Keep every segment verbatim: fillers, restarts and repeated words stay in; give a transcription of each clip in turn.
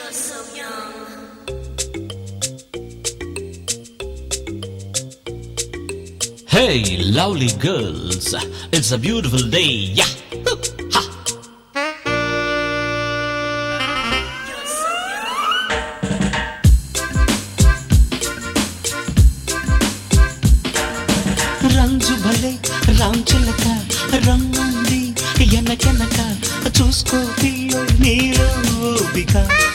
You're so young. Hey, lovely girls, it's a beautiful day, yeah. Ha. You're so young. రంజు భలే రాంచిలక రమ్మంది ఎనకెనక చూసుకో pillow నీలో ఓపిక.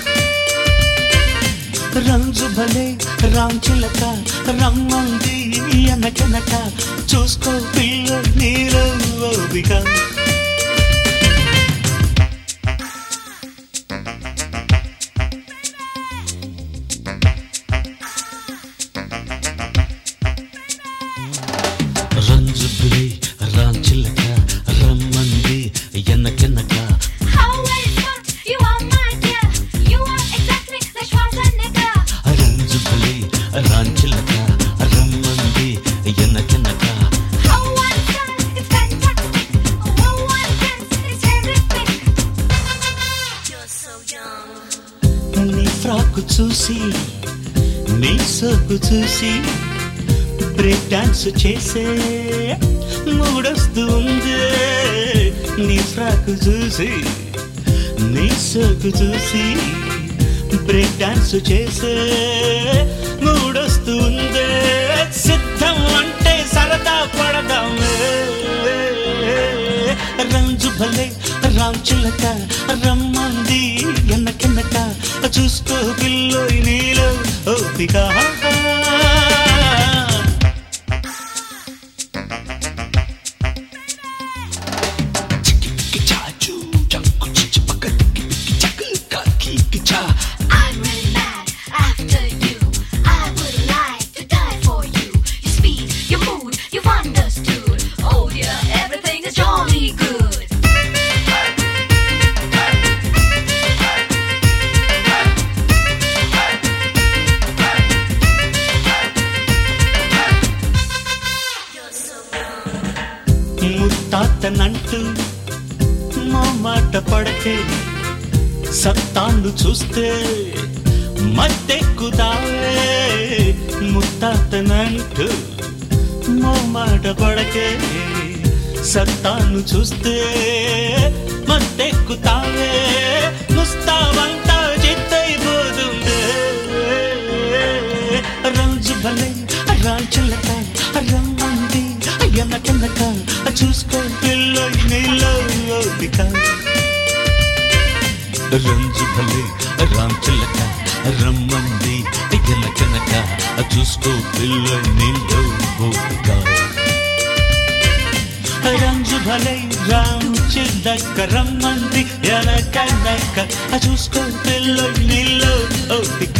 రంజు భలే రాంచిలక రమ్మంది ఎనకెనక చూసుకో పిల్లో నీలో ఓపిక. రంజు భలే రాంచిలక రమ్మంది ఎనకెనక. How well done, you are my dear. You are exactly the Schwarzenegger. రంజు భలే రాంచిలక రమ్మంది ఎనకెనక. How well done, it's fantastic. Oh, one dance is everything. You're so young. నీ ఫ్రాకు చూసి నీ సోకు చూసి బ్రేక్ డాన్స్ చేసే మూడొస్తుంది. నీ ఫ్రాకు చూసి నీ సోకు చూసి బ్రేక్ డాన్స్ చేసే మూడొస్తుంది. సిద్ధం అంటే సరదా పడదామే. రంజు భలే రాంచిలక రమ్మంది ఎనకెనక చూసుకో పిల్లో నీలో ఓపిక. I'm really mad after you. I would like to die for you. Your speed, your mood, you've understood. Oh dear, everything is jolly good. You're so young. ముత్తాతనంటూ మా మాట పడకే సత్తాను చూస్తే మత్తెక్కుదావే. ముత్తాతనంటూ మా మాట పడకే సత్తాను చూస్తే మత్తెక్కుతావే. ముస్తావంతా చిత్తైపోతుందే. రంజు భలే రాంచిలక రమ్మంది ఎనకెనక చూసుకో పిల్లో నీలో ఓపిక. రంజు భలే రాంచిలక రమ్మంది ఎనకెనక చూసుకో పిల్లో నీలో ఓపిక. రంజు భలే రాంచిలక రమ్మంది ఎనకెనక చూసుకో పిల్లో నీలో ఓపిక.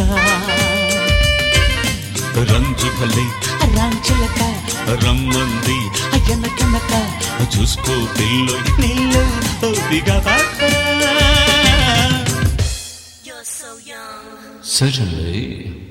రంజు భలే రాంచిలక రమ్మంది ఎనకెనక చూసుకో పిల్లో నీలో ఓపిక. You're so young. Certainly.